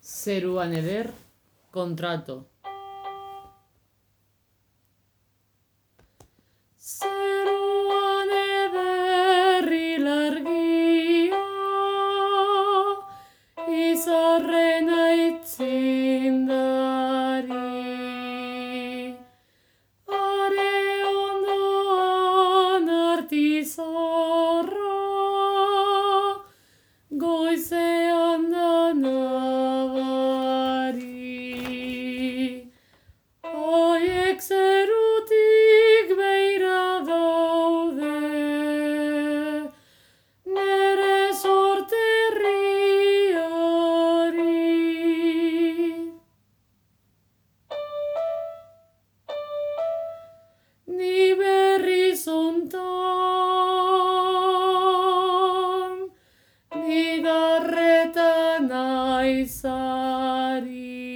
Zeruan eder, kontrato. Zeruan eder ilargia, izarren aitzindari. Are ondoan artizarra, goizean da nabari. Haiek zerutik beira daude, nere sorterriari. Ni berriz hontan, bigarretan aizari.